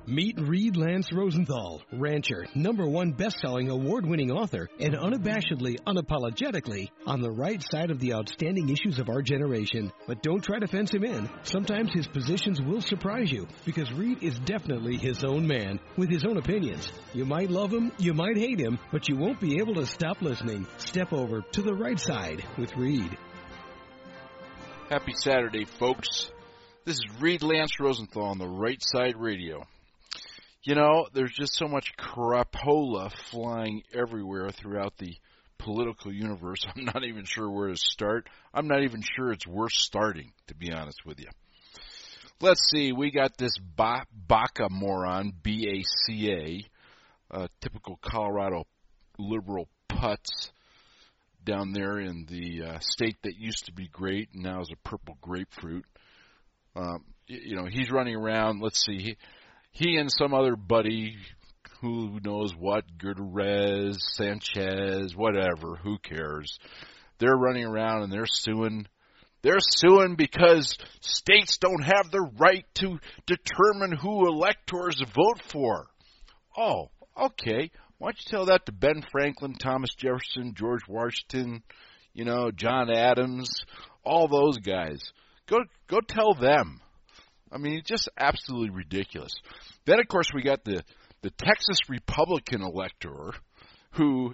Meet Reed Lance Rosenthal, rancher, #1 best-selling award-winning author, and unabashedly, unapologetically on the right side of the outstanding issues of our generation. But don't try to fence him in. Sometimes his positions will surprise you, because Reed is definitely his own man, with his own opinions. You might love him, you might hate him, but you won't be able to stop listening. Step over to the right side with Reed. Happy Saturday, folks. This is Reed Lance Rosenthal on the Right Side Radio. You know, there's just so much crapola flying everywhere throughout the political universe. I'm not even sure where to start. I'm not even sure it's worth starting, to be honest with you. Let's see. We got this Baca moron, B-A-C-A, typical Colorado liberal putz down there in the state that used to be great and now is a purple grapefruit. He's running around. Let's see. He and some other buddy, who knows what, Gutierrez, Sanchez, whatever, who cares? They're running around and they're suing. They're suing because states don't have the right to determine who electors vote for. Oh, okay. Why don't you tell that to Ben Franklin, Thomas Jefferson, George Washington, John Adams, all those guys. Go tell them. I mean, it's just absolutely ridiculous. Then, of course, we got the Texas Republican elector who,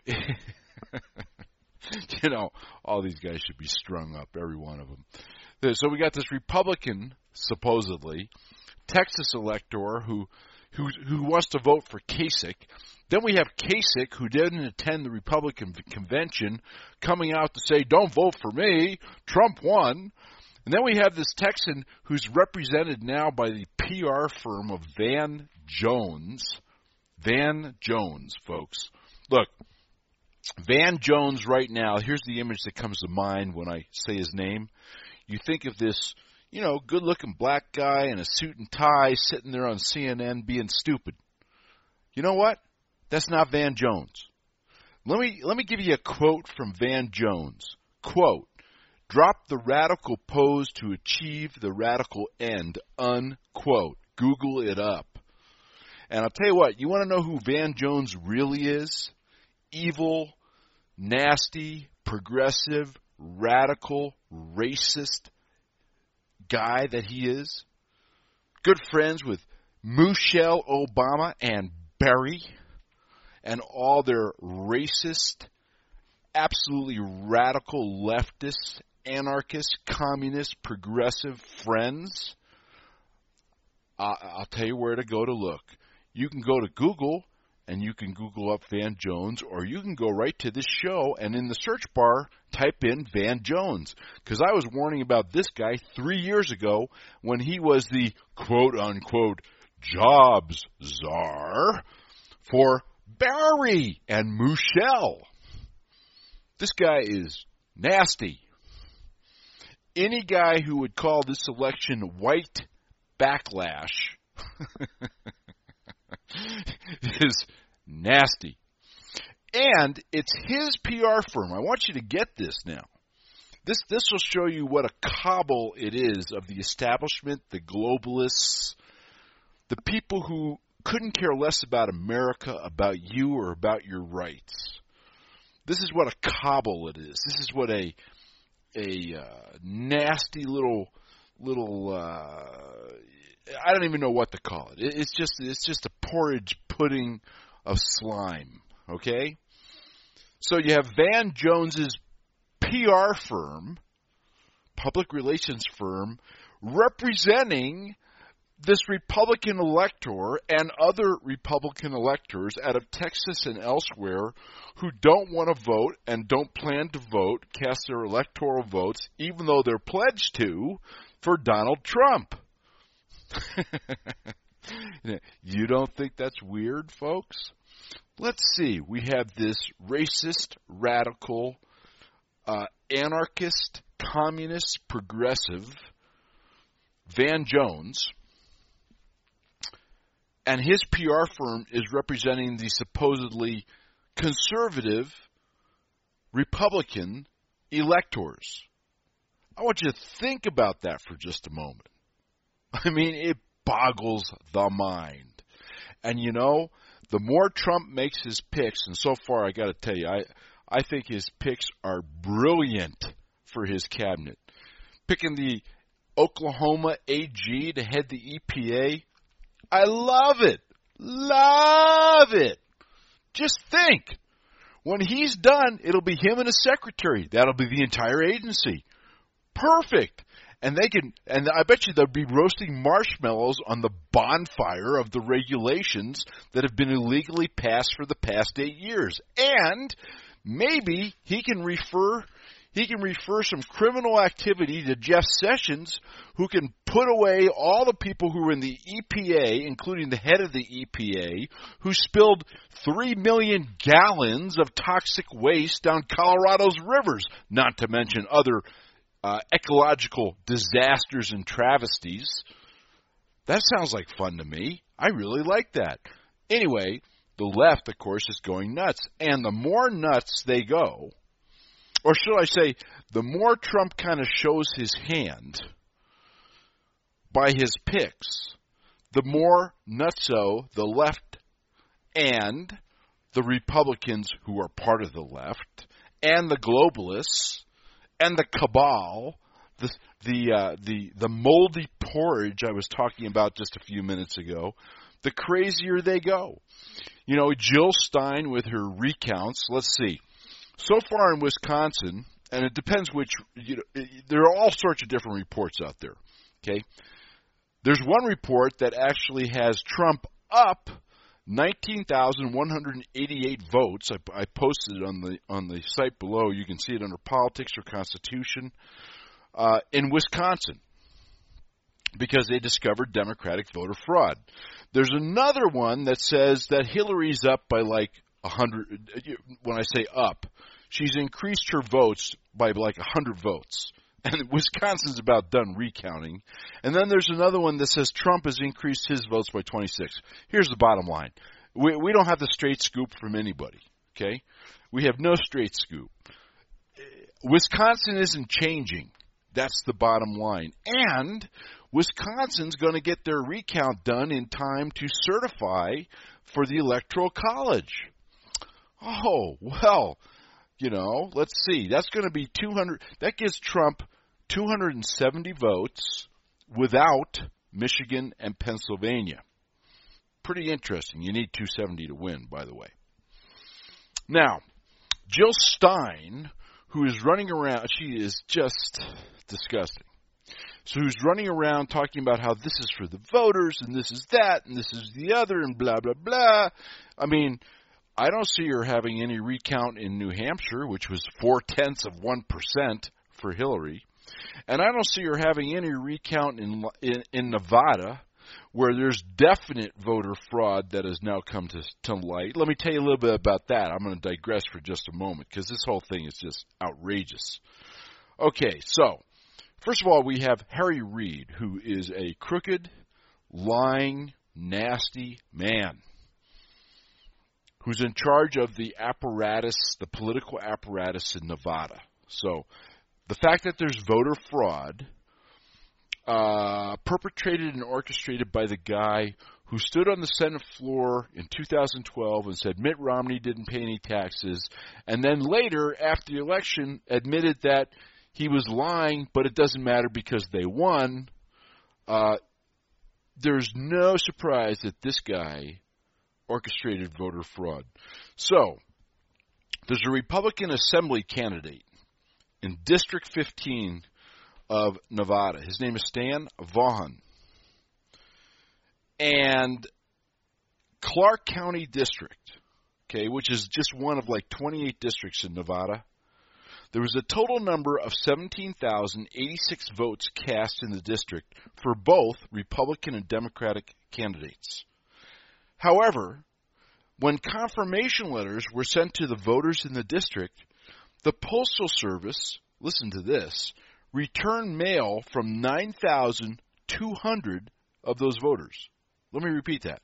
all these guys should be strung up, every one of them. So we got this Republican, supposedly, Texas elector who wants to vote for Kasich. Then we have Kasich, who didn't attend the Republican convention, coming out to say, don't vote for me, Trump won. And then we have this Texan who's represented now by the PR firm of Van Jones. Van Jones, folks. Look, Van Jones right now, here's the image that comes to mind when I say his name. You think of this, good-looking black guy in a suit and tie sitting there on CNN being stupid. You know what? That's not Van Jones. Let me give you a quote from Van Jones. Quote, "Drop the radical pose to achieve the radical end," unquote. Google it up. And I'll tell you what, you want to know who Van Jones really is? Evil, nasty, progressive, radical, racist guy that he is. Good friends with Michelle Obama and Barry and all their racist, absolutely radical leftist, anarchist, communist, progressive friends. I'll tell you where to go to look. You can go to Google, and you can Google up Van Jones, or you can go right to this show, and in the search bar, type in Van Jones. Because I was warning about this guy 3 years ago when he was the quote-unquote jobs czar for Barry and Michelle. This guy is nasty. Any guy who would call this election white backlash is nasty. And it's his PR firm. I want you to get this now. This will show you what a cobble it is of the establishment, the globalists, the people who couldn't care less about America, about you, or about your rights. This is what a cobble it is. This is what a nasty little I don't even know what to call it. It's just a porridge pudding of slime, okay? So you have Van Jones's PR firm, public relations firm, representing this Republican elector and other Republican electors out of Texas and elsewhere who don't want to vote and don't plan to vote, cast their electoral votes, even though they're pledged to, for Donald Trump. You don't think that's weird, folks? Let's see. We have this racist, radical, anarchist, communist, progressive, Van Jones, and his PR firm is representing the supposedly conservative Republican electors. I want you to think about that for just a moment. I mean, it boggles the mind. And the more Trump makes his picks, and so far I got to tell you, I think his picks are brilliant for his cabinet. Picking the Oklahoma AG to head the EPA, I love it. Love it. Just think. When he's done, it'll be him and his secretary. That'll be the entire agency. Perfect. And I bet you they'll be roasting marshmallows on the bonfire of the regulations that have been illegally passed for the past 8 years. And maybe he can refer some criminal activity to Jeff Sessions, who can put away all the people who were in the EPA, including the head of the EPA, who spilled 3 million gallons of toxic waste down Colorado's rivers, not to mention other ecological disasters and travesties. That sounds like fun to me. I really like that. Anyway, the left, of course, is going nuts. And the more nuts they go, or should I say, the more Trump kind of shows his hand by his picks, the more nutso the left and the Republicans who are part of the left and the globalists and the cabal, the moldy porridge I was talking about just a few minutes ago, the crazier they go. Jill Stein with her recounts, let's see. So far in Wisconsin, and it depends which, there are all sorts of different reports out there, okay? There's one report that actually has Trump up 19,188 votes. I posted it on the site below. You can see it under Politics or Constitution in Wisconsin because they discovered Democratic voter fraud. There's another one that says that Hillary's up by like 100. When I say up, she's increased her votes by like 100 votes. And Wisconsin's about done recounting. And then there's another one that says Trump has increased his votes by 26. Here's the bottom line. We don't have the straight scoop from anybody, okay? We have no straight scoop. Wisconsin isn't changing. That's the bottom line. And Wisconsin's going to get their recount done in time to certify for the Electoral College. Oh, well, let's see. That's going to be 200. That gives Trump 270 votes without Michigan and Pennsylvania. Pretty interesting. You need 270 to win, by the way. Now, Jill Stein, who is running around, she is just disgusting. So who's running around talking about how this is for the voters, and this is that, and this is the other, and blah, blah, blah. I mean, I don't see her having any recount in New Hampshire, which was 0.4% for Hillary. And I don't see her having any recount in Nevada, where there's definite voter fraud that has now come to light. Let me tell you a little bit about that. I'm going to digress for just a moment, because this whole thing is just outrageous. Okay, so, first of all, we have Harry Reid, who is a crooked, lying, nasty man, who's in charge of the apparatus, the political apparatus in Nevada. So the fact that there's voter fraud perpetrated and orchestrated by the guy who stood on the Senate floor in 2012 and said Mitt Romney didn't pay any taxes, and then later, after the election, admitted that he was lying, but it doesn't matter because they won, there's no surprise that this guy orchestrated voter fraud. So, there's a Republican Assembly candidate in District 15 of Nevada. His name is Stan Vaughan. And Clark County District, okay, which is just one of like 28 districts in Nevada, there was a total number of 17,086 votes cast in the district for both Republican and Democratic candidates. However, when confirmation letters were sent to the voters in the district, the Postal Service, listen to this, returned mail from 9,200 of those voters. Let me repeat that.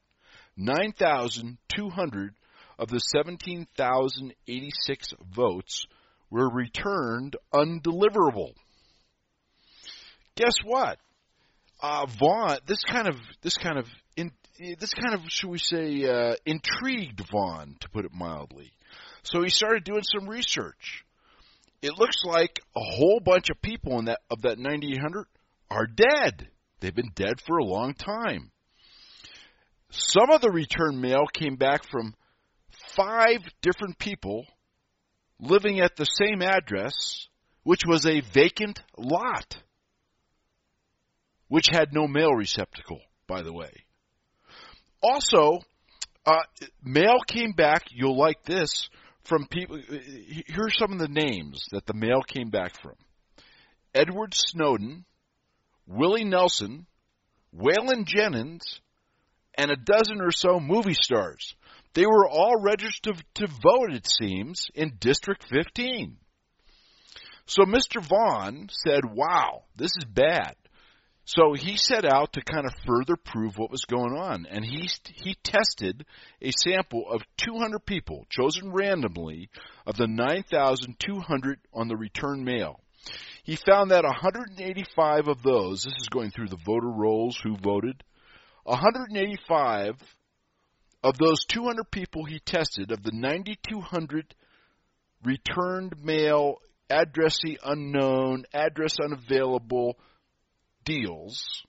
9,200 of the 17,086 votes were returned undeliverable. Guess what? Vaughn, this kind of this kind of, should we say, intrigued Vaughn, to put it mildly. So he started doing some research. It looks like a whole bunch of people of that 9,800 are dead. They've been dead for a long time. Some of the return mail came back from 5 different people living at the same address, which was a vacant lot, which had no mail receptacle, by the way. Also, mail came back, you'll like this, from people. Here's some of the names that the mail came back from: Edward Snowden, Willie Nelson, Waylon Jennings, and a dozen or so movie stars. They were all registered to vote, it seems, in District 15. So Mr. Vaughn said, wow, this is bad. So he set out to kind of further prove what was going on. And he tested a sample of 200 people, chosen randomly, of the 9,200 on the return mail. He found that 185 of those, this is going through the voter rolls who voted, 185 of those 200 people he tested, of the 9,200 returned mail, addressee unknown, address unavailable deals,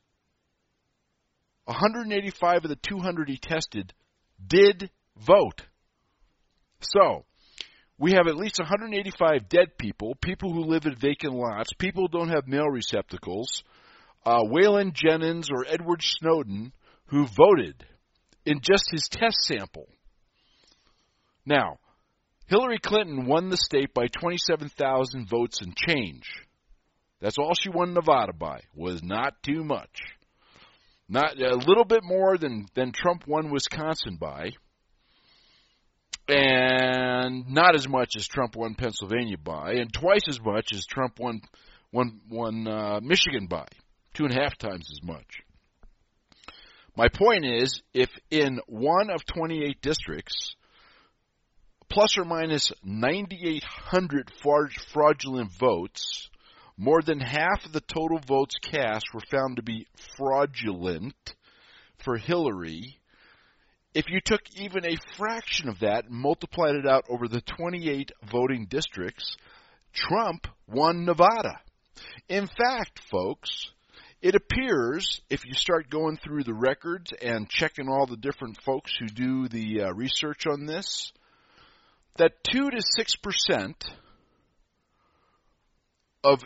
185 of the 200 he tested did vote. So, we have at least 185 dead people, people who live in vacant lots, people who don't have mail receptacles, Waylon Jennings or Edward Snowden, who voted in just his test sample. Now, Hillary Clinton won the state by 27,000 votes and change. That's all she won Nevada by. Was not too much. Not a little bit more than Trump won Wisconsin by, and not as much as Trump won Pennsylvania by, and twice as much as Trump won Michigan by. 2.5 times as much. My point is, if in one of 28 districts, plus or minus 9,800 fraudulent votes, more than half of the total votes cast were found to be fraudulent for Hillary. If you took even a fraction of that and multiplied it out over the 28 voting districts, Trump won Nevada. In fact, folks, it appears, if you start going through the records and checking all the different folks who do the research on this, that 2 to 6% of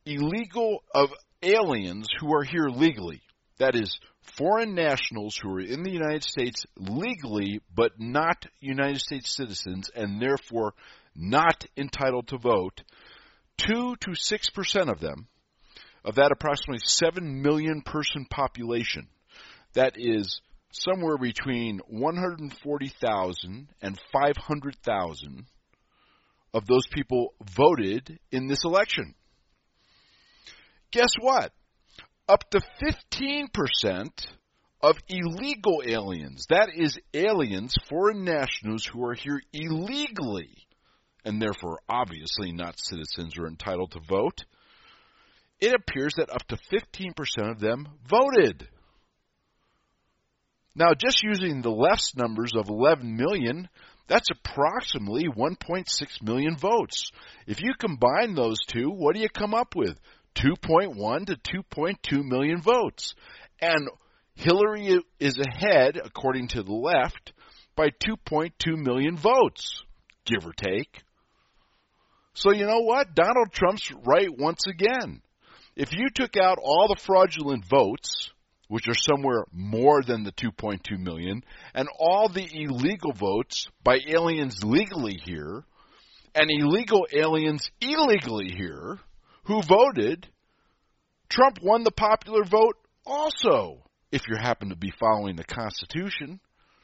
aliens who are here legally, that is, foreign nationals who are in the United States legally but not United States citizens and therefore not entitled to vote, 2 to 6% of them, of that approximately 7 million person population, that is somewhere between 140,000 and 500,000 of those people voted in this election. Guess what? Up to 15% of illegal aliens, that is aliens, foreign nationals who are here illegally, and therefore obviously not citizens or entitled to vote, it appears that up to 15% of them voted. Now, just using the left's numbers of 11 million, that's approximately 1.6 million votes. If you combine those two, what do you come up with? 2.1 to 2.2 million votes. And Hillary is ahead, according to the left, by 2.2 million votes, give or take. So you know what? Donald Trump's right once again. If you took out all the fraudulent votes, which are somewhere more than the 2.2 million, and all the illegal votes by aliens legally here, and illegal aliens illegally here, who voted, Trump won the popular vote also, if you happen to be following the Constitution.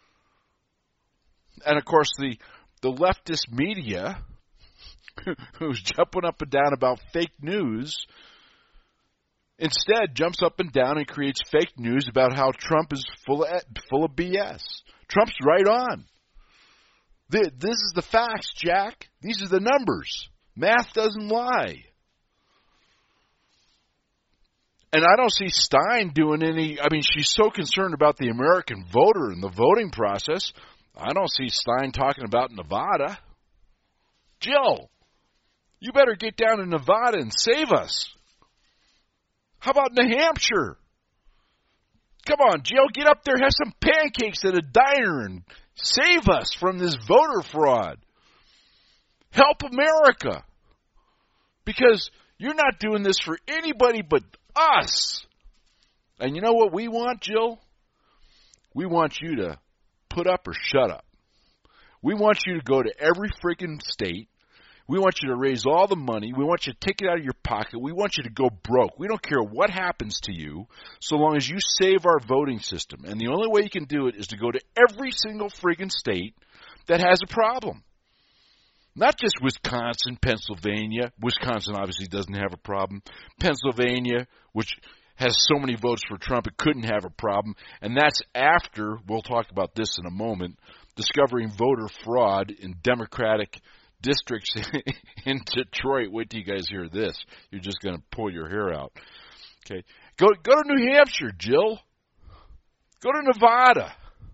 And of course, the leftist media, who's jumping up and down about fake news, instead jumps up and down and creates fake news about how Trump is full of BS. Trump's right on. This is the facts, Jack. These are the numbers. Math doesn't lie. And I don't see Stein doing any, I mean, she's so concerned about the American voter and the voting process. I don't see Stein talking about Nevada. Jill, you better get down to Nevada and save us. How about New Hampshire? Come on, Jill, get up there, have some pancakes at a diner and save us from this voter fraud. Help America. Because you're not doing this for anybody but us. And you know what we want, Jill? We want you to put up or shut up. We want you to go to every freaking state. We want you to raise all the money. We want you to take it out of your pocket. We want you to go broke. We don't care what happens to you so long as you save our voting system. And the only way you can do it is to go to every single friggin' state that has a problem. Not just Wisconsin, Pennsylvania. Wisconsin obviously doesn't have a problem. Pennsylvania, which has so many votes for Trump, it couldn't have a problem. And that's after, we'll talk about this in a moment, discovering voter fraud in Democratic districts in Detroit. Wait till you guys hear this. You're just going to pull your hair out. Okay, go to New Hampshire, Jill. Go to Nevada.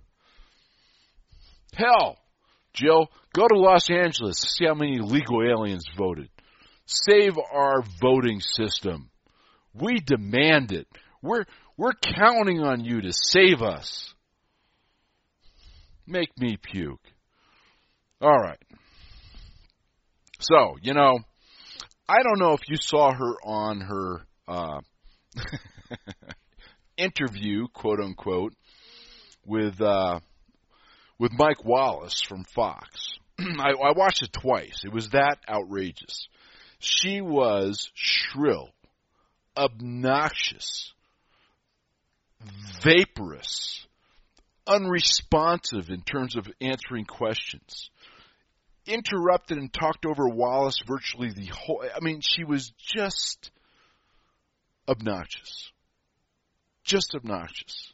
Hell, Jill, go to Los Angeles. See how many illegal aliens voted. Save our voting system. We demand it. We're counting on you to save us. Make me puke. All right. So, you know, I don't know if you saw her on her interview, quote unquote, with Mike Wallace from Fox. I watched it twice. It was that outrageous. She was shrill, obnoxious, vaporous, unresponsive in terms of answering questions. Interrupted and talked over Wallace virtually the whole... I mean, she was just obnoxious. Just obnoxious.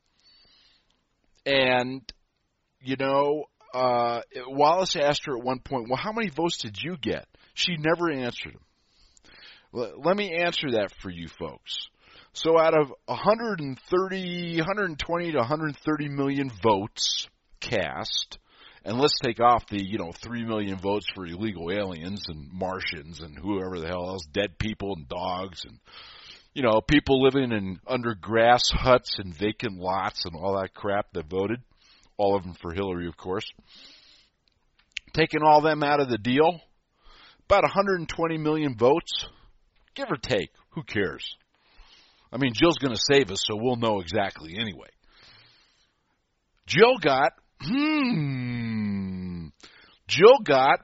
And, you know, Wallace asked her at one point, well, how many votes did you get? She never answered him. Let me answer that for you folks. So out of 120 to 130 million votes cast... And let's take off the, 3 million votes for illegal aliens and Martians and whoever the hell else, dead people and dogs and, people living in under grass huts and vacant lots and all that crap that voted. All of them for Hillary, of course. Taking all them out of the deal, about 120 million votes, give or take. Who cares? I mean, Jill's going to save us, so we'll know exactly anyway. Jill got Jill got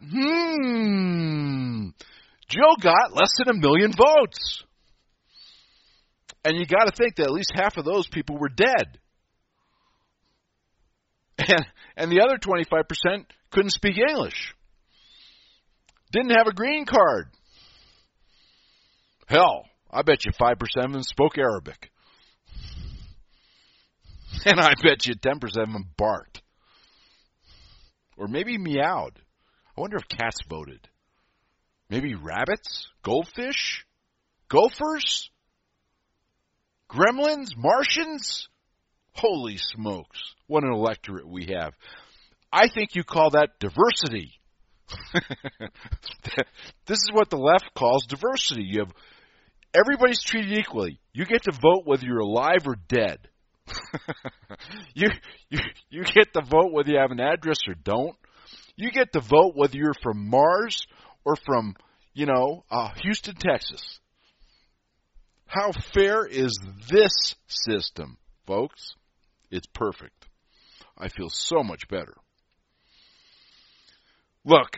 less than 1 million votes. And you got to think that at least half of those people were dead. And the other 25% couldn't speak English. Didn't have a green card. Hell, I bet you 5% of them spoke Arabic. And I bet you 10% of them barked. Or maybe meowed. I wonder if cats voted. Maybe rabbits? Goldfish? Gophers? Gremlins? Martians? Holy smokes. What an electorate we have. I think you call that diversity. This is what the left calls diversity. You have everybody's treated equally. You get to vote whether you're alive or dead. You get to vote whether you have an address or don't. You get to vote whether you're from Mars or from, Houston, Texas. How fair is this system, folks? It's perfect. I feel so much better. Look,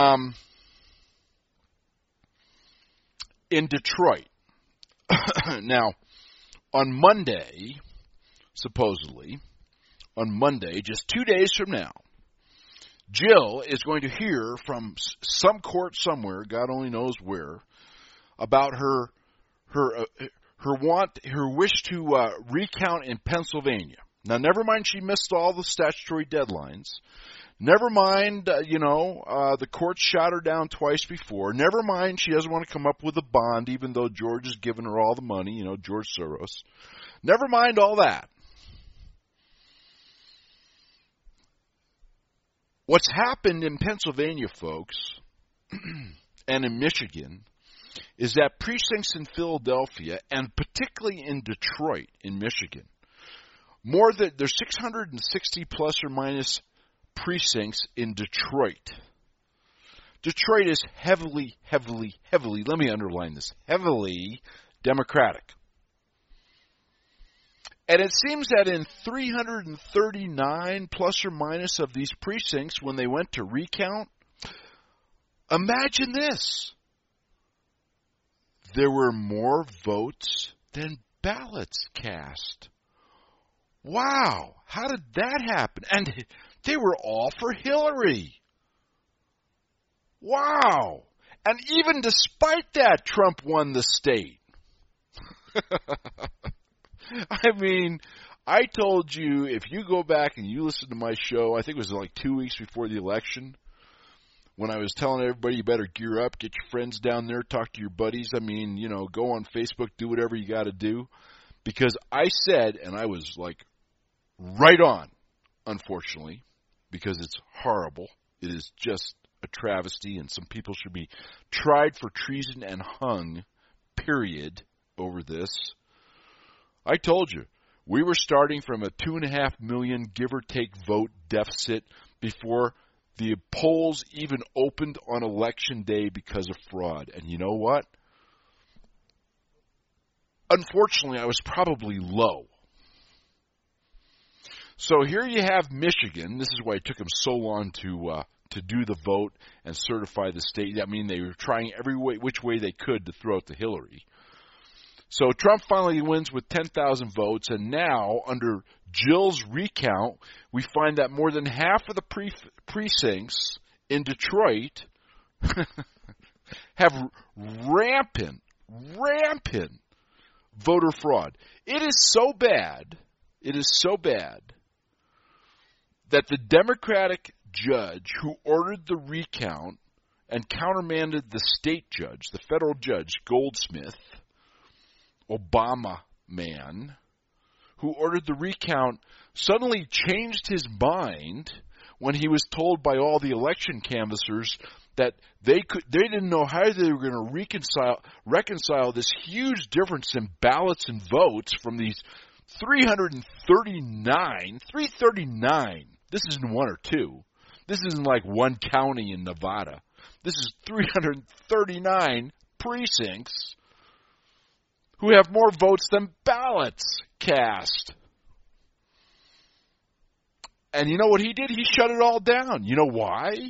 in Detroit, now, on Monday, supposedly, just 2 days from now, Jill is going to hear from some court somewhere, God only knows where, about her wish to recount in Pennsylvania. Now, never mind she missed all the statutory deadlines. Never mind, the court shot her down twice before. Never mind she doesn't want to come up with a bond, even though George has given her all the money, George Soros. Never mind all that. What's happened in Pennsylvania, folks, and in Michigan, is that precincts in Philadelphia, and particularly in Detroit, in Michigan, there's 660 plus or minus precincts in Detroit. Detroit is heavily, let me underline this, heavily Democratic. And it seems that in 339 plus or minus of these precincts, when they went to recount, imagine this. There were more votes than ballots cast. Wow, how did that happen? And they were all for Hillary. Wow. And even despite that, Trump won the state. I mean, I told you, if you go back and you listen to my show, I think it was like 2 weeks before the election, when I was telling everybody you better gear up, get your friends down there, talk to your buddies. I mean, go on Facebook, do whatever you got to do. Because I said, and I was like right on, unfortunately, because it's horrible. It is just a travesty, and some people should be tried for treason and hung, period, over this. I told you, we were starting from a 2.5 million give or take vote deficit before the polls even opened on election day because of fraud. And you know what? Unfortunately, I was probably low. So here you have Michigan. This is why it took them so long to do the vote and certify the state. I mean, they were trying which way they could to throw it to Hillary. So Trump finally wins with 10,000 votes, and now, under Jill's recount, we find that more than half of the precincts in Detroit have rampant voter fraud. It is so bad that the Democratic judge who ordered the recount and countermanded the state judge, the federal judge, Goldsmith, Obama man, who ordered the recount, suddenly changed his mind when he was told by all the election canvassers that they didn't know how they were going to reconcile this huge difference in ballots and votes from these 339. This isn't one or two. This isn't like one county in Nevada. This is 339 precincts who have more votes than ballots cast. And you know what he did? He shut it all down. You know why?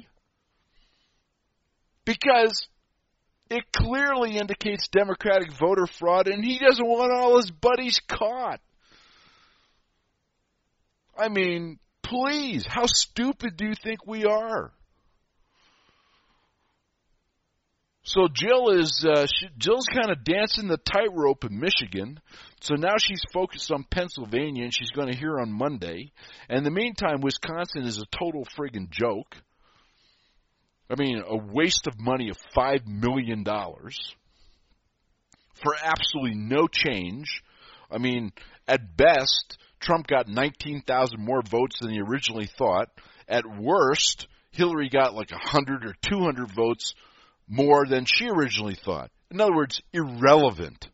Because it clearly indicates Democratic voter fraud, and he doesn't want all his buddies caught. I mean, please, how stupid do you think we are? So Jill's kind of dancing the tightrope in Michigan. So now she's focused on Pennsylvania, and she's going to hear on Monday. And in the meantime, Wisconsin is a total friggin' joke. I mean, a waste of money of $5 million for absolutely no change. I mean, at best, Trump got 19,000 more votes than he originally thought. At worst, Hillary got like 100 or 200 votes more than she originally thought. In other words, irrelevant.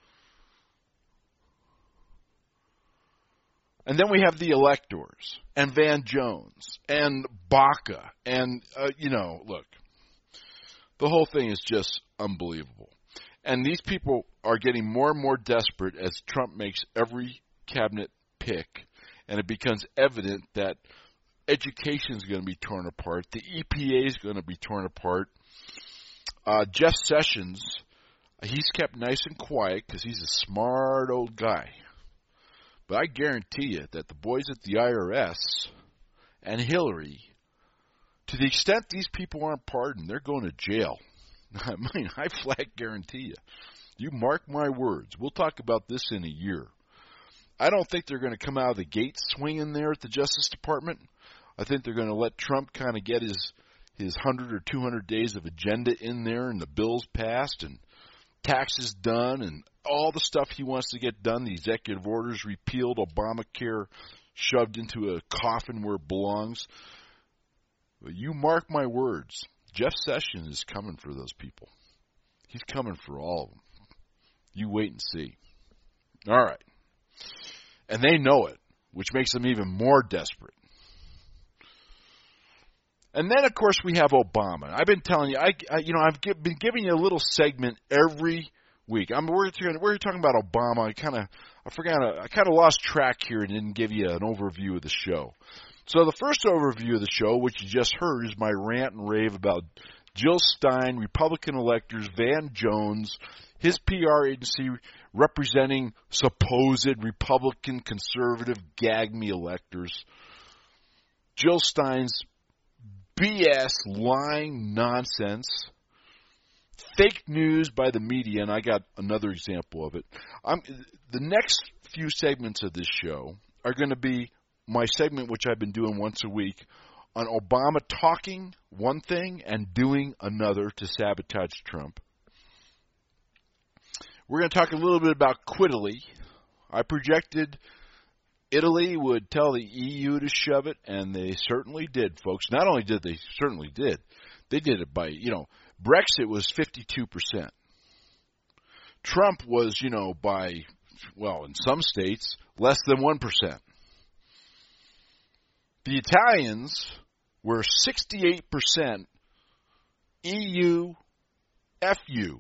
And then we have the electors, and Van Jones, and Baca, and, look, the whole thing is just unbelievable. And these people are getting more and more desperate as Trump makes every cabinet pick, and it becomes evident that education is going to be torn apart, the EPA is going to be torn apart. Jeff Sessions, he's kept nice and quiet because he's a smart old guy. But I guarantee you that the boys at the IRS and Hillary, to the extent these people aren't pardoned, they're going to jail. I mean, I flat guarantee you. You mark my words. We'll talk about this in a year. I don't think they're going to come out of the gate swinging there at the Justice Department. I think they're going to let Trump kind of get his 100 or 200 days of agenda in there and the bills passed and taxes done and all the stuff he wants to get done, the executive orders repealed, Obamacare shoved into a coffin where it belongs. But you mark my words, Jeff Sessions is coming for those people. He's coming for all of them. You wait and see. All right. And they know it, which makes them even more desperate. And then, of course, we have Obama. I've been telling you, I've been giving you a little segment every week. We're talking about Obama. I kind of lost track here and didn't give you an overview of the show. So the first overview of the show, which you just heard, is my rant and rave about Jill Stein, Republican electors, Van Jones, his PR agency representing supposed Republican conservative gag me electors, Jill Stein's BS, lying nonsense, fake news by the media, and I got another example of it. The next few segments of this show are going to be my segment, which I've been doing once a week, on Obama talking one thing and doing another to sabotage Trump. We're going to talk a little bit about Quit Italy. I projected Italy would tell the EU to shove it, and they certainly did, folks. Not only did they certainly did, they did it by, Brexit was 52%. Trump was, by, in some states, less than 1%. The Italians were 68% EU, FU.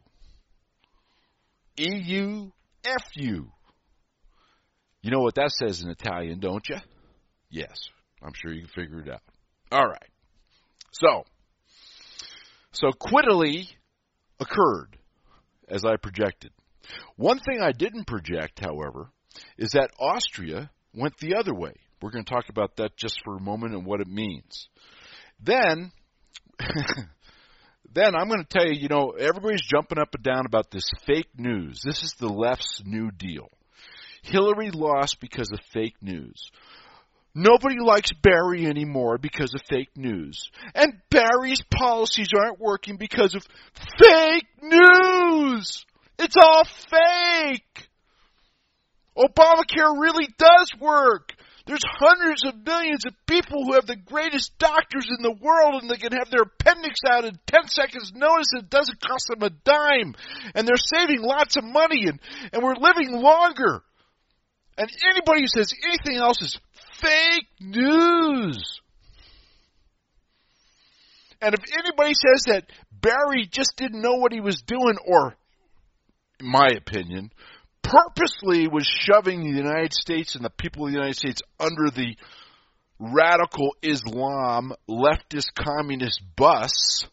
EU, FU. You know what that says in Italian, don't you? Yes, I'm sure you can figure it out. All right. So Quit Italy occurred, as I projected. One thing I didn't project, however, is that Austria went the other way. We're going to talk about that just for a moment and what it means. Then I'm going to tell you, everybody's jumping up and down about this fake news. This is the left's New Deal. Hillary lost because of fake news. Nobody likes Barry anymore because of fake news. And Barry's policies aren't working because of fake news. It's all fake. Obamacare really does work. There's hundreds of millions of people who have the greatest doctors in the world, and they can have their appendix out in 10 seconds notice, and it doesn't cost them a dime. And they're saving lots of money, and we're living longer. And anybody who says anything else is fake news. And if anybody says that Barry just didn't know what he was doing, or, in my opinion, purposely was shoving the United States and the people of the United States under the radical Islam, leftist, communist bus,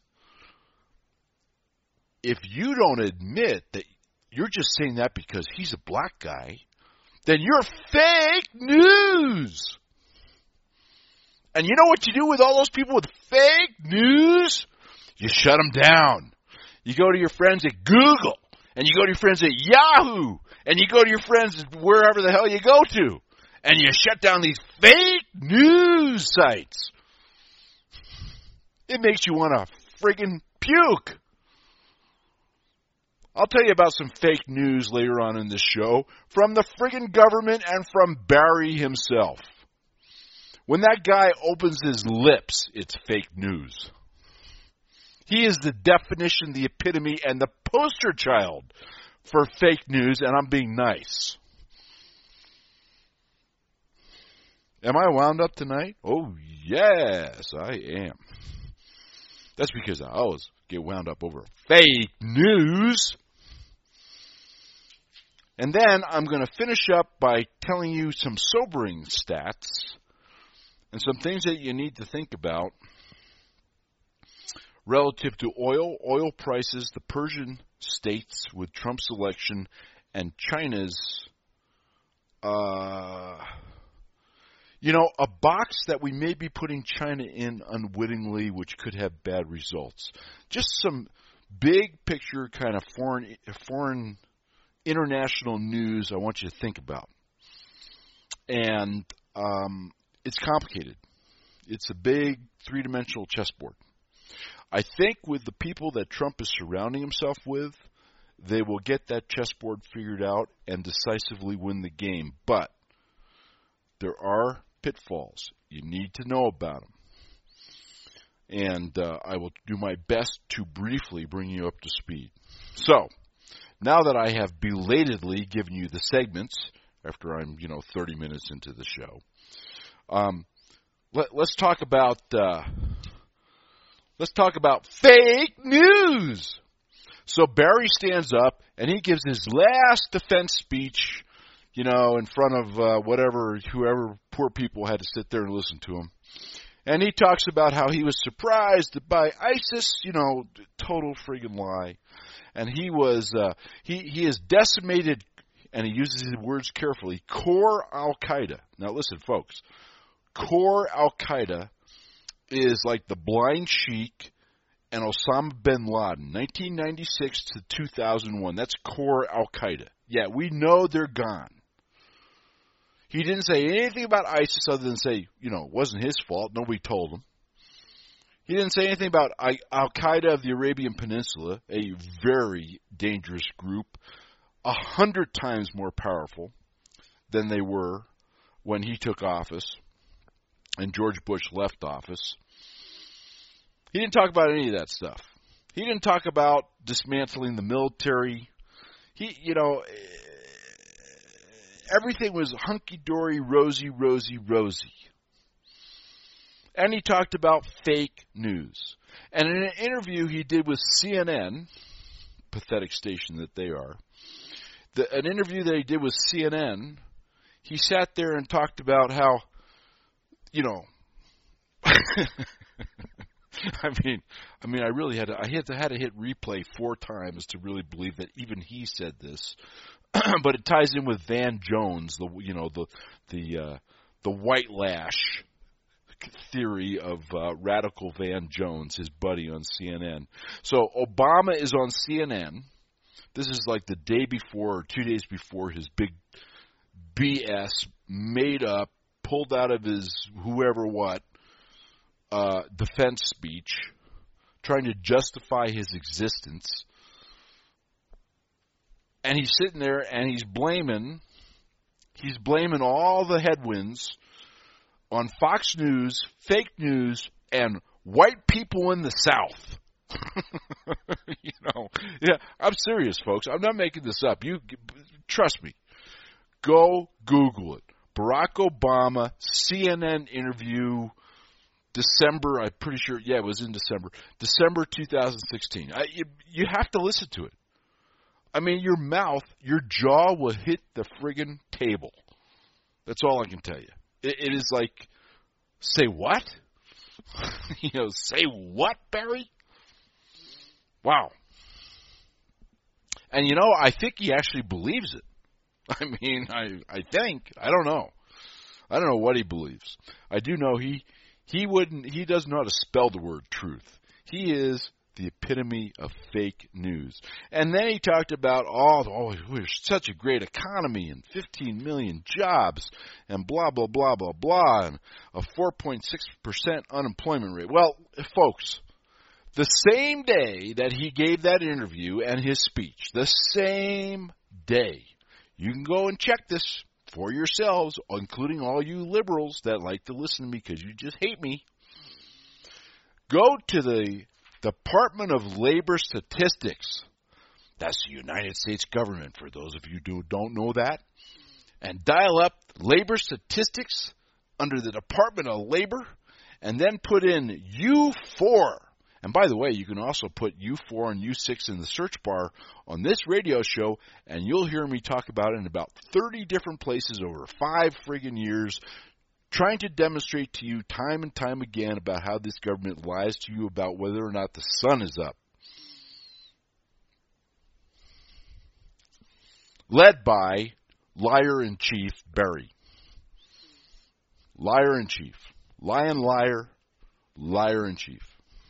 if you don't admit that you're just saying that because he's a black guy, then you're fake news. And you know what you do with all those people with fake news? You shut them down. You go to your friends at Google, and you go to your friends at Yahoo, and you go to your friends wherever the hell you go to, and you shut down these fake news sites. It makes you want to friggin' puke. I'll tell you about some fake news later on in this show from the friggin' government and from Barry himself. When that guy opens his lips, it's fake news. He is the definition, the epitome, and the poster child for fake news, and I'm being nice. Am I wound up tonight? Oh, yes, I am. That's because I always get wound up over fake news. And then I'm going to finish up by telling you some sobering stats and some things that you need to think about relative to oil prices, the Persian states with Trump's election, and China's, a box that we may be putting China in unwittingly, which could have bad results. Just some big picture kind of foreign international news I want you to think about. And it's complicated. It's a big three-dimensional chessboard. I think with the people that Trump is surrounding himself with, they will get that chessboard figured out and decisively win the game. But there are pitfalls. You need to know about them. And I will do my best to briefly bring you up to speed. So, now that I have belatedly given you the segments, after I'm, 30 minutes into the show, let's talk about fake news. So Barry stands up and he gives his last defense speech, in front of whoever poor people had to sit there and listen to him. And he talks about how he was surprised by ISIS, total friggin' lie. And he was, he has decimated, and he uses his words carefully, core Al-Qaeda. Now listen, folks, core Al-Qaeda is like the Blind Sheik and Osama bin Laden, 1996 to 2001. That's core Al-Qaeda. Yeah, we know they're gone. He didn't say anything about ISIS other than say, it wasn't his fault. Nobody told him. He didn't say anything about Al-Qaeda of the Arabian Peninsula, a very dangerous group, 100 times more powerful than they were when he took office and George Bush left office. He didn't talk about any of that stuff. He didn't talk about dismantling the military. Everything was hunky-dory, rosy. And he talked about fake news. And in an interview he did with CNN, pathetic station that they are, an interview that he did with CNN, he sat there and talked about how, I really had to hit replay 4 times to really believe that even he said this. But it ties in with Van Jones, the white lash theory of radical Van Jones, his buddy on CNN. So Obama is on CNN. This is like the day before or 2 days before his big BS made up, pulled out of his whoever what defense speech, trying to justify his existence. And he's sitting there and he's blaming all the headwinds on Fox News, fake news, and white people in the South. Yeah, I'm serious, folks. I'm not making this up. You trust me. Go Google it. Barack Obama, CNN interview, December. I'm pretty sure. Yeah, it was in December 2016. You have to listen to it. Your jaw will hit the friggin' table. That's all I can tell you. It is like, say what? Say what, Barry? Wow. And I think he actually believes it. I think. I don't know. I don't know what he believes. I do know he doesn't know how to spell the word truth. He is the epitome of fake news. And then he talked about, we're such a great economy and 15 million jobs and blah, blah, blah, blah, blah, and a 4.6% unemployment rate. Well, folks, the same day that he gave that interview and his speech, the same day, you can go and check this for yourselves, including all you liberals that like to listen to me because you just hate me. Go to the Department of Labor Statistics. That's the United States government, for those of you who don't know that. And dial up labor statistics under the Department of Labor, and then put in U4. And by the way, you can also put U4 and U6 in the search bar on this radio show, and you'll hear me talk about it in about 30 different places over 5 friggin' years, trying to demonstrate to you time and time again about how this government lies to you about whether or not the sun is up. Led by Liar-in-Chief Barry. Liar-in-Chief. Liar, Liar-in-Chief.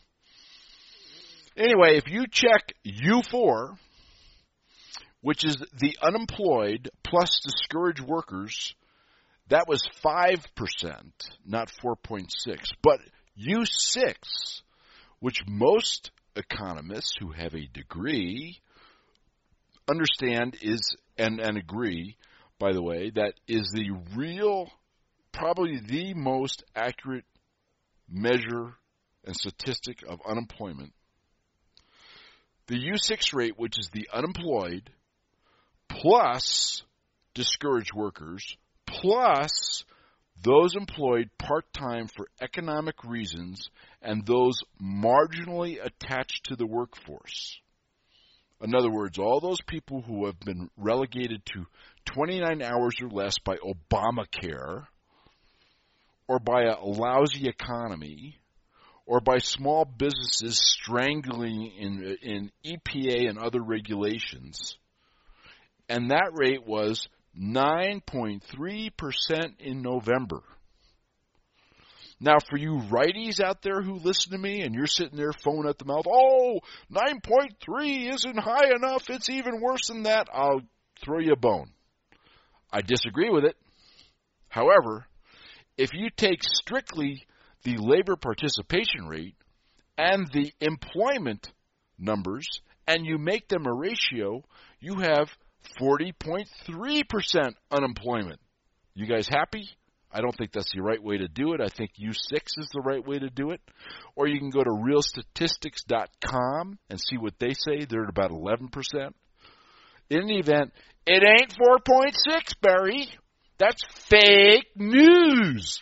Anyway, if you check U4, which is the unemployed plus discouraged workers, That was 5%, not 4.6. But U6, which most economists who have a degree understand is, and agree, by the way, that is the real, probably the most accurate measure and statistic of unemployment. The U6 rate, which is the unemployed plus discouraged workers plus those employed part-time for economic reasons and those marginally attached to the workforce. In other words, all those people who have been relegated to 29 hours or less by Obamacare, or by a lousy economy, or by small businesses strangling in EPA and other regulations. And that rate was 9.3% in November. Now, for you righties out there who listen to me and you're sitting there foaming at the mouth, 9.3 isn't high enough, it's even worse than that, I'll throw you a bone. I disagree with it. However, if you take strictly the labor participation rate and the employment numbers and you make them a ratio, you have 40.3% unemployment. You guys happy? I don't think that's the right way to do it. I think U6 is the right way to do it. Or you can go to realstatistics.com and see what they say. They're at about 11%. In any event, it ain't 4.6, Barry. That's fake news.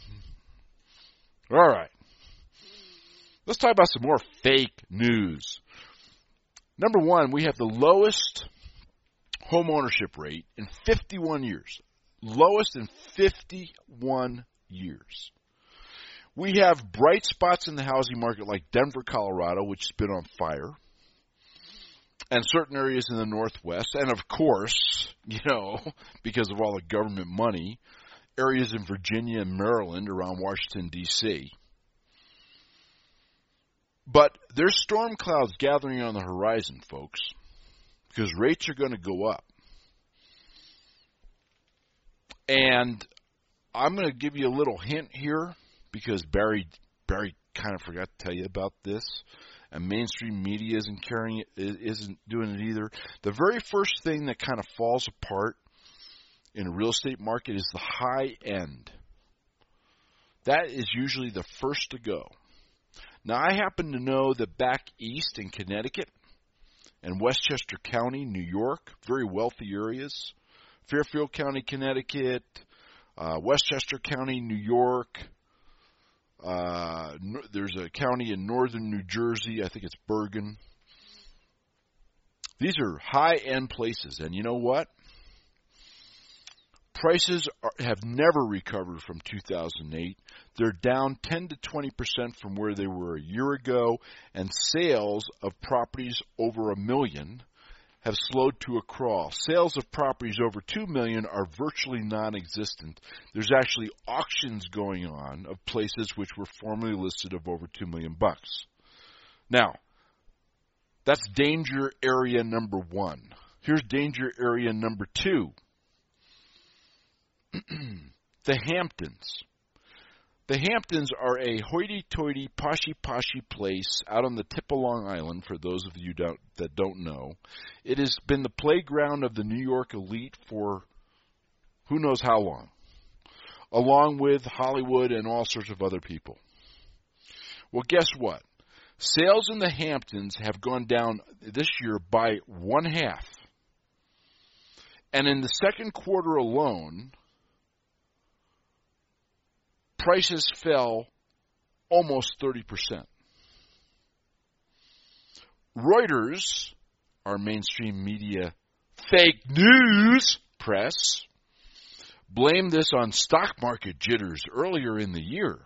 All right. Let's talk about some more fake news. Number one, we have the lowest home ownership rate in 51 years. Lowest in 51 years. We have bright spots in the housing market like Denver, Colorado, which has been on fire, and certain areas in the Northwest, and of course, because of all the government money, areas in Virginia and Maryland around Washington, D.C. But there's storm clouds gathering on the horizon, folks, because rates are going to go up. And I'm going to give you a little hint here because Barry kind of forgot to tell you about this, and mainstream media isn't doing it either. The very first thing that kind of falls apart in a real estate market is the high end. That is usually the first to go. Now, I happen to know that back east in Connecticut and Westchester County, New York, very wealthy areas, Fairfield County, Connecticut, Westchester County, New York. There's a county in northern New Jersey. I think it's Bergen. These are high-end places. And you know what? Prices have never recovered from 2008. They're down 10 to 20% from where they were a year ago. And sales of properties over $1 million have slowed to a crawl. Sales of properties over $2 million are virtually non-existent. There's actually auctions going on of places which were formerly listed of over $2 million. Now, that's danger area number one. Here's danger area number two. The Hamptons. The Hamptons are a hoity-toity, poshy place out on the tip of Long Island, for those of you that don't know. It has been the playground of the New York elite for who knows how long, along with Hollywood and all sorts of other people. Well, guess what? Sales in the Hamptons have gone down this year by 1/2. And in the second quarter alone, prices fell almost 30%. Reuters, our mainstream media fake news press, blamed this on stock market jitters earlier in the year.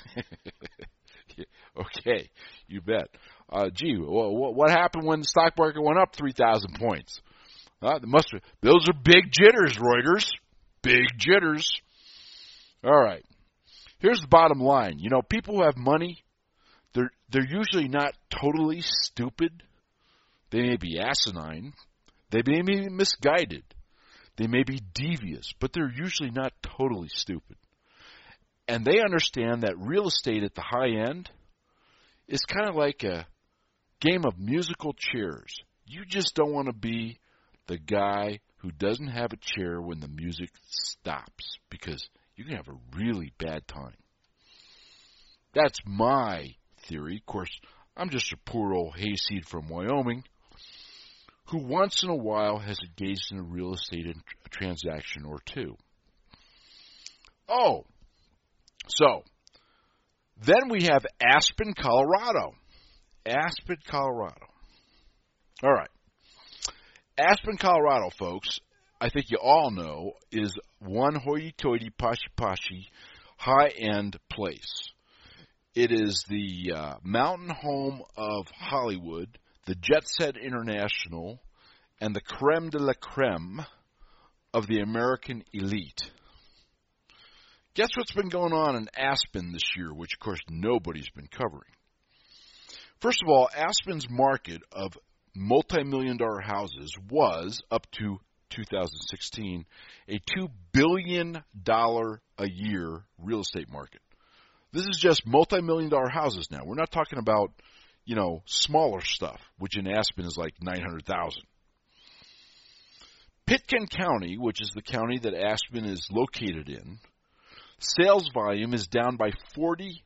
Okay, you bet. What happened when the stock market went up 3,000 points? Those are big jitters, Reuters. Big jitters. All right. Here's the bottom line. People who have money, they're usually not totally stupid. They may be asinine. They may be misguided. They may be devious, but they're usually not totally stupid. And they understand that real estate at the high end is kind of like a game of musical chairs. You just don't want to be the guy who doesn't have a chair when the music stops, because you can have a really bad time. That's my theory. Of course, I'm just a poor old hayseed from Wyoming who once in a while has engaged in a real estate transaction or two. Oh, so then we have Aspen, Colorado. Aspen, Colorado. All right. Aspen, Colorado, folks, I think you all know, is one hoity-toity, poshy, high-end place. It is the mountain home of Hollywood, the Jet Set International, and the creme de la creme of the American elite. Guess what's been going on in Aspen this year, which, of course, nobody's been covering? First of all, Aspen's market of multi-million-dollar houses was, up to 2016, a $2 billion a year real estate market. This is just multi-million-dollar houses now. We're not talking about, smaller stuff, which in Aspen is like $900,000. Pitkin County, which is the county that Aspen is located in, sales volume is down by 42%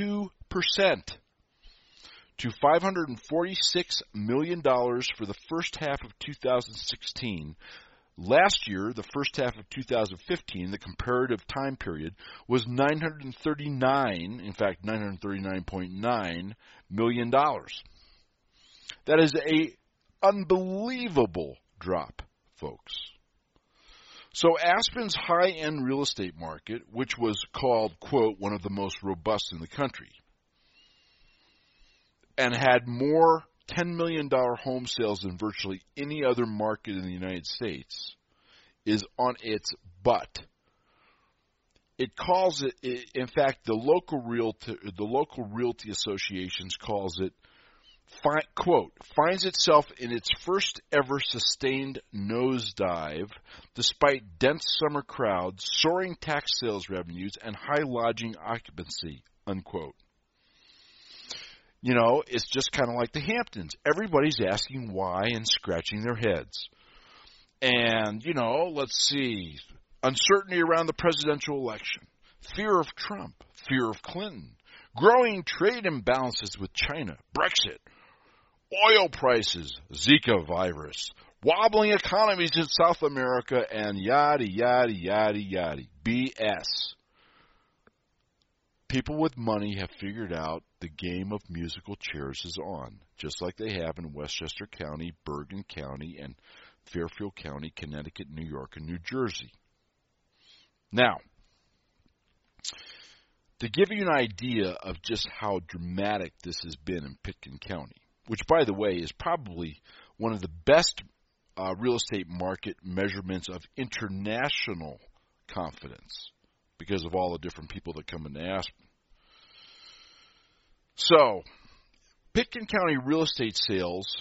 to $546 million for the first half of 2016. Last year, the first half of 2015, the comparative time period, was $939.9 million. That is an unbelievable drop, folks. So Aspen's high-end real estate market, which was called, quote, one of the most robust in the country, and had more $10 million home sales than virtually any other market in the United States, is on its butt. It calls it, in fact, the local realty associations calls it, quote, finds itself in its first ever sustained nosedive despite dense summer crowds, soaring tax sales revenues, and high lodging occupancy, unquote. It's just kind of like the Hamptons. Everybody's asking why and scratching their heads. And, let's see, uncertainty around the presidential election, fear of Trump, fear of Clinton, growing trade imbalances with China, Brexit, oil prices, Zika virus, wobbling economies in South America, and yada, yada, yada, yada. BS. People with money have figured out the game of musical chairs is on, just like they have in Westchester County, Bergen County, and Fairfield County, Connecticut, New York, and New Jersey. Now, to give you an idea of just how dramatic this has been in Pitkin County, which, by the way, is probably one of the best real estate market measurements of international confidence because of all the different people that come into Aspen. So, Pitkin County real estate sales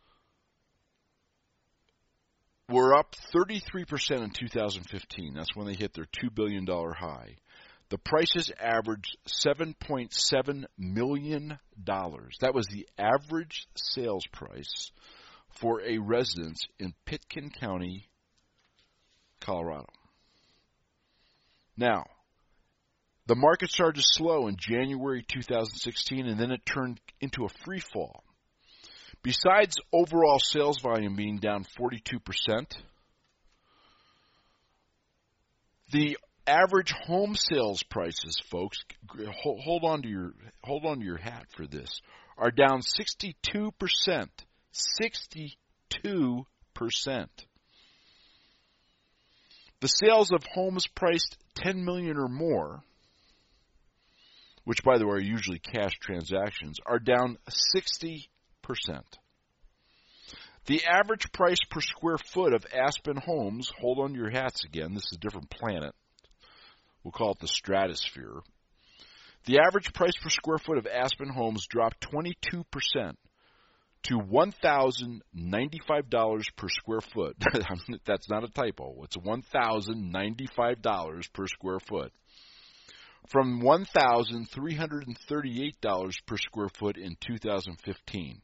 were up 33% in 2015. That's when they hit their $2 billion high. The prices averaged $7.7 million. That was the average sales price for a residence in Pitkin County, Colorado. Now, the market started to slow in January 2016, and then it turned into a free fall. Besides overall sales volume being down 42%, the average home sales prices, folks, hold on to your hat for this, are down 62%. 62%. The sales of homes priced $10 million or more, which, by the way, are usually cash transactions, are down 60%. The average price per square foot of Aspen homes, hold on to your hats again, this is a different planet. We'll call it the stratosphere. The average price per square foot of Aspen homes dropped 22% to $1,095 per square foot. That's not a typo. It's $1,095 per square foot. From $1,338 per square foot in 2015.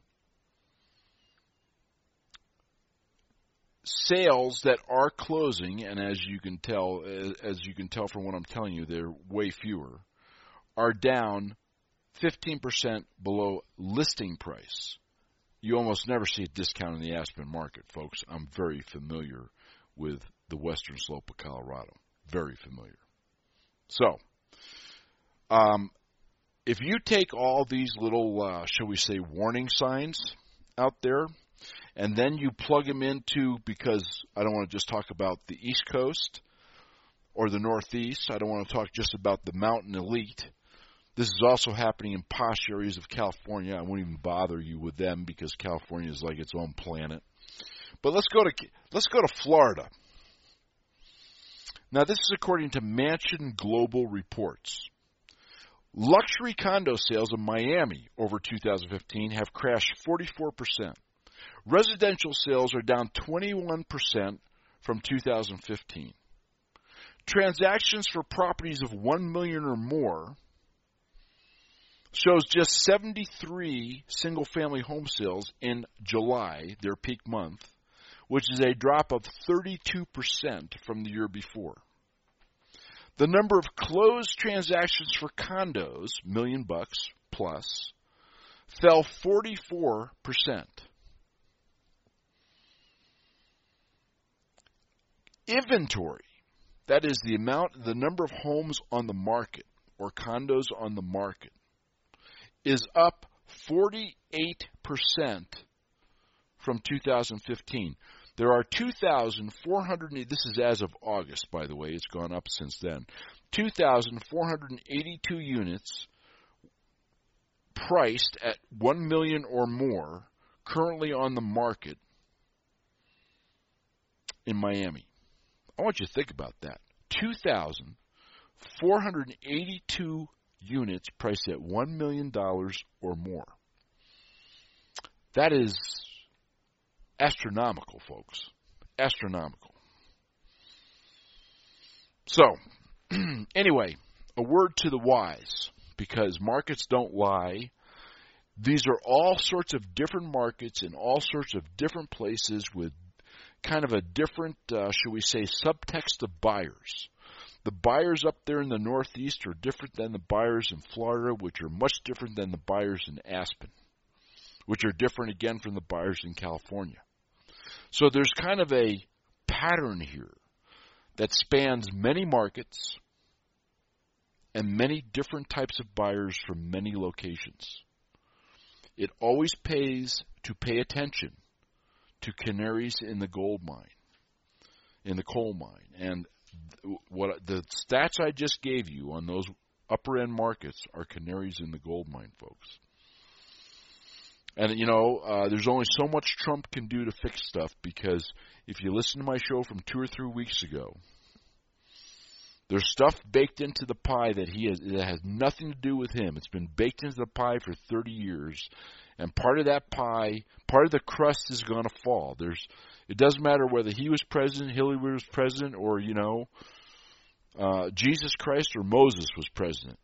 Sales that are closing, and as you can tell from what I'm telling you, they're way fewer, are down 15% below listing price. You almost never see a discount in the Aspen market, folks. I'm very familiar with the western slope of Colorado. Very familiar. So, if you take all these little, shall we say, warning signs out there, and then you plug them into, because I don't want to just talk about the East Coast or the Northeast. I don't want to talk just about the mountain elite. This is also happening in posh areas of California. I won't even bother you with them because California is like its own planet. But let's go to Florida. Now, this is according to Mansion Global Reports. Luxury condo sales in Miami over 2015 have crashed 44%. Residential sales are down 21% from 2015. Transactions for properties of $1 million or more shows just 73 single-family home sales in July, their peak month, which is a drop of 32% from the year before. The number of closed transactions for condos, $1 million plus, fell 44%. Inventory, that is the number of homes on the market or condos on the market, is up 48% from 2015. There are 2,400, this is as of August, by the way, it's gone up since then, 2,482 units priced at $1 million or more currently on the market in Miami. I want you to think about that. 2,482 units priced at $1 million or more. That is astronomical, folks. Astronomical. So, anyway, a word to the wise, because markets don't lie. These are all sorts of different markets in all sorts of different places with kind of a different, shall we say, subtext of buyers. The buyers up there in the Northeast are different than the buyers in Florida, which are much different than the buyers in Aspen, which are different again from the buyers in California. So there's kind of a pattern here that spans many markets and many different types of buyers from many locations. It always pays to pay attention to canaries in the gold mine, in the coal mine. And what the stats I just gave you on those upper end markets are canaries in the gold mine, folks. And, there's only so much Trump can do to fix stuff, because if you listen to my show from 2 or 3 weeks ago, there's stuff baked into the pie that has nothing to do with him. It's been baked into the pie for 30 years. And part of that pie, part of the crust is going to fall. It doesn't matter whether he was president, Hillary was president, or, Jesus Christ or Moses was president.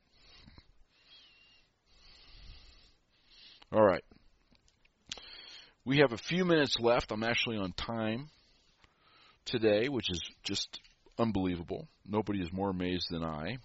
All right. We have a few minutes left. I'm actually on time today, which is just unbelievable. Nobody is more amazed than I.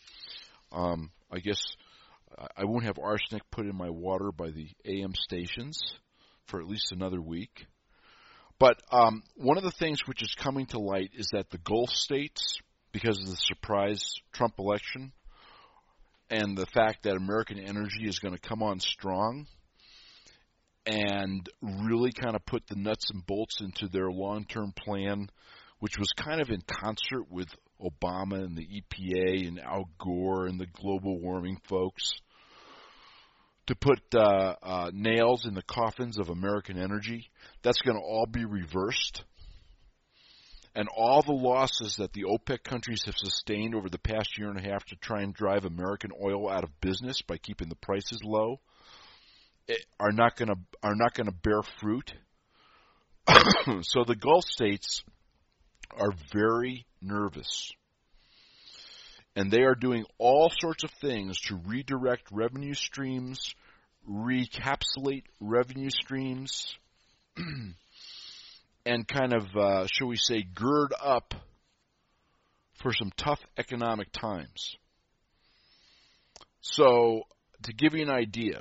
I guess I won't have arsenic put in my water by the AM stations for at least another week. But one of the things which is coming to light is that the Gulf states, because of the surprise Trump election and the fact that American energy is going to come on strong and really kind of put the nuts and bolts into their long-term plan, which was kind of in concert with Obama and the EPA and Al Gore and the global warming folks, to put nails in the coffins of American energy. That's going to all be reversed. And all the losses that the OPEC countries have sustained over the past year and a half to try and drive American oil out of business by keeping the prices low, are not going to bear fruit. So the Gulf states are very nervous. And they are doing all sorts of things to redirect revenue streams, recapsulate revenue streams, and kind of, shall we say, gird up for some tough economic times. So, to give you an idea,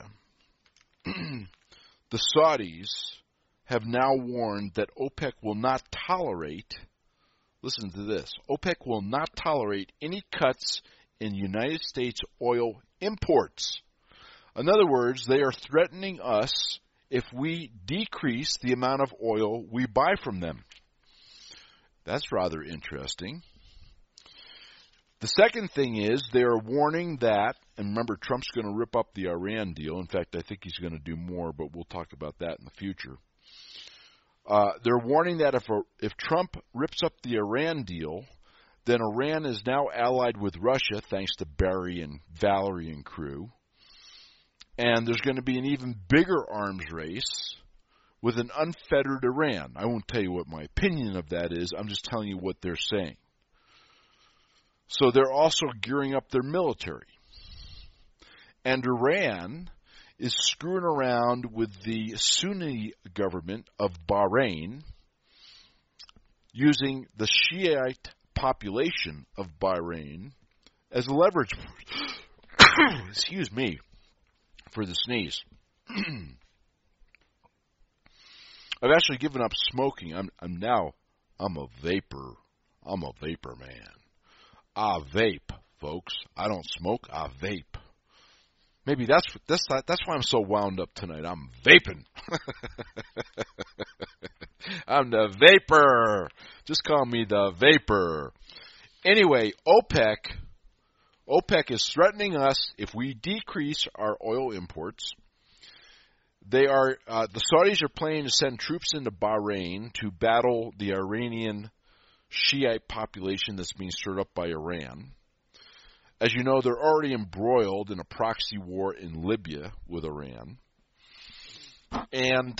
the Saudis have now warned that OPEC will not tolerate, listen to this, OPEC will not tolerate any cuts in United States oil imports. In other words, they are threatening us if we decrease the amount of oil we buy from them. That's rather interesting. The second thing is they are warning that, and remember, Trump's going to rip up the Iran deal. In fact, I think he's going to do more, but we'll talk about that in the future. They're warning that if Trump rips up the Iran deal, then Iran is now allied with Russia, thanks to Barry and Valerie and crew. And there's going to be an even bigger arms race with an unfettered Iran. I won't tell you what my opinion of that is. I'm just telling you what they're saying. So they're also gearing up their military. And Iran is screwing around with the Sunni government of Bahrain, using the Shiite population of Bahrain as a leverage point. Excuse me for the sneeze. I've actually given up smoking. I'm a vapor. I'm a vapor man. I vape, folks. I don't smoke. I vape. Maybe that's why I'm so wound up tonight. I'm vaping. I'm the vapor. Just call me the vapor. Anyway, OPEC is threatening us if we decrease our oil imports. The Saudis are planning to send troops into Bahrain to battle the Iranian Shiite population that's being stirred up by Iran. As you know, they're already embroiled in a proxy war in Libya with Iran. And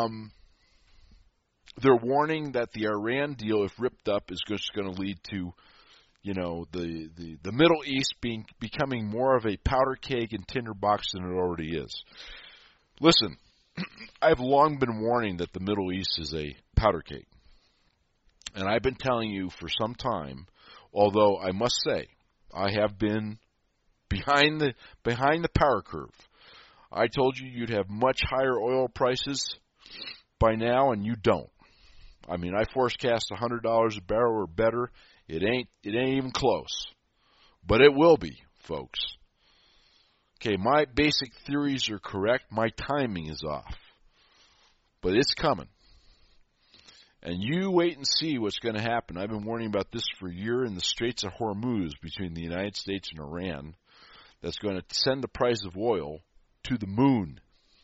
they're warning that the Iran deal, if ripped up, is just going to lead to, the Middle East becoming more of a powder keg and tinderbox than it already is. Listen, I've long been warning that the Middle East is a powder keg. And I've been telling you for some time, although I must say, I have been behind the power curve. I told you you'd have much higher oil prices by now, and you don't. I mean, I forecast $100 a barrel or better. It ain't even close. But it will be, folks. Okay, my basic theories are correct. My timing is off. But it's coming. And you wait and see what's going to happen. I've been warning about this for a year in the Straits of Hormuz between the United States and Iran. That's going to send the price of oil to the moon.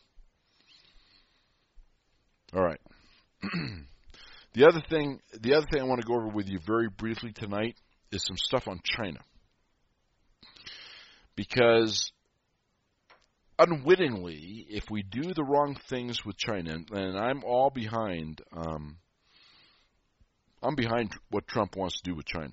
All right. The other thing I want to go over with you very briefly tonight is some stuff on China. Because unwittingly, if we do the wrong things with China, and I'm all behind, I'm behind what Trump wants to do with China.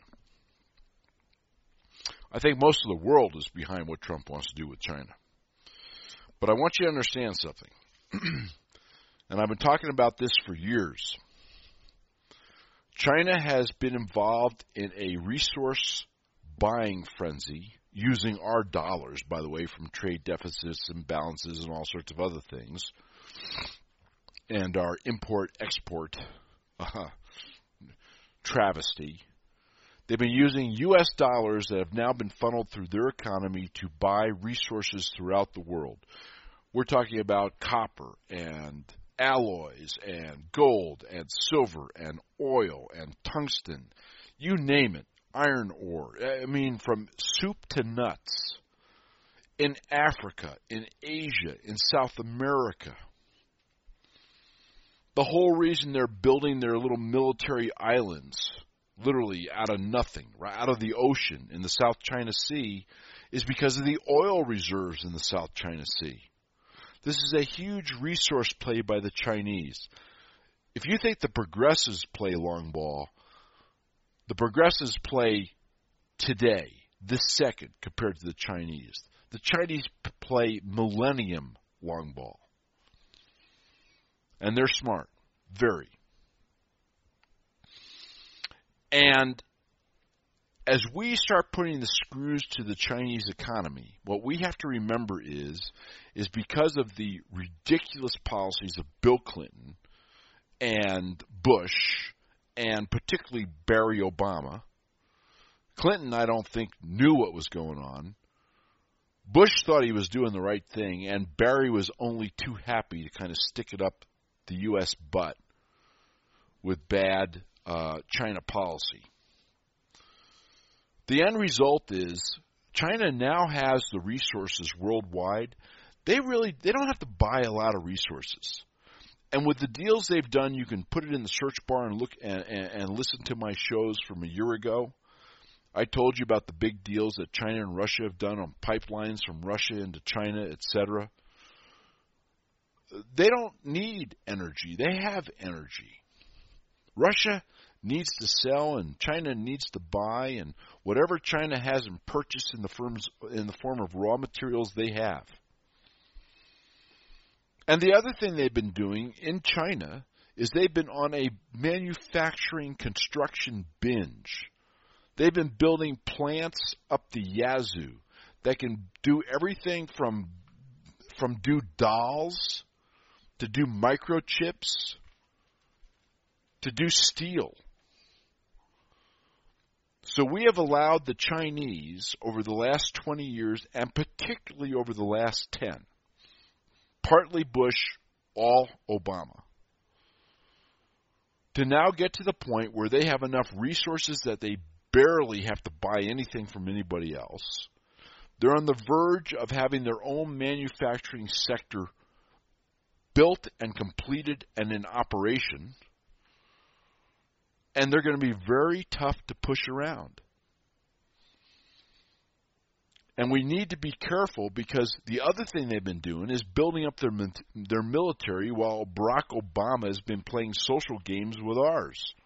I think most of the world is behind what Trump wants to do with China. But I want you to understand something. And I've been talking about this for years. China has been involved in a resource buying frenzy using our dollars, by the way, from trade deficits and balances and all sorts of other things, and our import-export travesty. They've been using U.S. dollars that have now been funneled through their economy to buy resources throughout the world. We're talking about copper and alloys and gold and silver and oil and tungsten, you name it, iron ore. I mean, from soup to nuts. In Africa, in Asia, in South America. The whole reason they're building their little military islands, literally out of nothing, right out of the ocean in the South China Sea, is because of the oil reserves in the South China Sea. This is a huge resource play by the Chinese. If you think the progressives play long ball, the progressives play today, this second, compared to the Chinese. The Chinese play millennium long ball. And they're smart. Very. And as we start putting the screws to the Chinese economy, what we have to remember is because of the ridiculous policies of Bill Clinton and Bush, and particularly Barry Obama. Clinton, I don't think, knew what was going on. Bush thought he was doing the right thing, and Barry was only too happy to kind of stick it up the U.S. butt with bad China policy. The end result is China now has the resources worldwide. They don't have to buy a lot of resources. And with the deals they've done, you can put it in the search bar and look and listen to my shows from a year ago. I told you about the big deals that China and Russia have done on pipelines from Russia into China, etc. They don't need energy. They have energy. Russia needs to sell and China needs to buy, and whatever China hasn't purchased in the form of raw materials, they have. And the other thing they've been doing in China is they've been on a manufacturing construction binge. They've been building plants up the yazoo that can do everything from do dolls to do microchips to do steel. So we have allowed the Chinese over the last 20 years, and particularly over the last 10, partly Bush, all Obama, to now get to the point where they have enough resources that they barely have to buy anything from anybody else. They're on the verge of having their own manufacturing sector built and completed and in operation. And they're going to be very tough to push around. And we need to be careful because the other thing they've been doing is building up their military while Barack Obama has been playing social games with ours.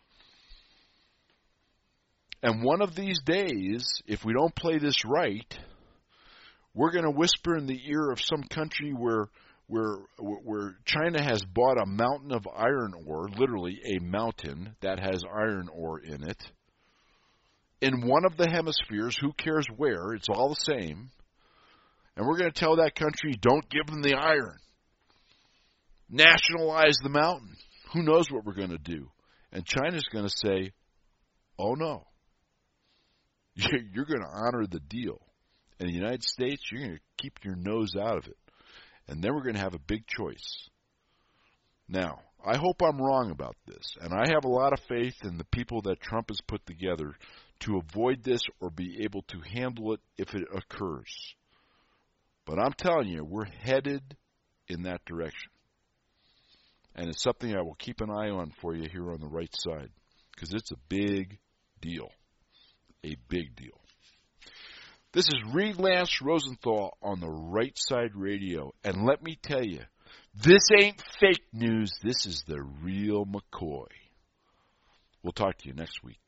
And one of these days, if we don't play this right, we're going to whisper in the ear of some country where China has bought a mountain of iron ore, literally a mountain that has iron ore in it, in one of the hemispheres, who cares where, it's all the same, and we're going to tell that country, don't give them the iron. Nationalize the mountain. Who knows what we're going to do? And China's going to say, oh no, you're going to honor the deal. And the United States, you're going to keep your nose out of it. And then we're going to have a big choice. Now, I hope I'm wrong about this, and I have a lot of faith in the people that Trump has put together to avoid this or be able to handle it if it occurs. But I'm telling you, we're headed in that direction. And it's something I will keep an eye on for you here on the right side, because it's a big deal. A big deal. This is Reed Lance Rosenthal on the Right Side Radio. And let me tell you, this ain't fake news. This is the real McCoy. We'll talk to you next week.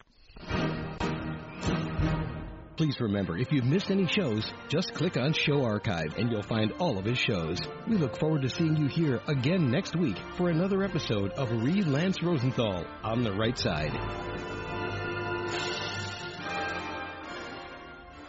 Please remember, if you've missed any shows, just click on Show Archive and you'll find all of his shows. We look forward to seeing you here again next week for another episode of Reed Lance Rosenthal on the Right Side.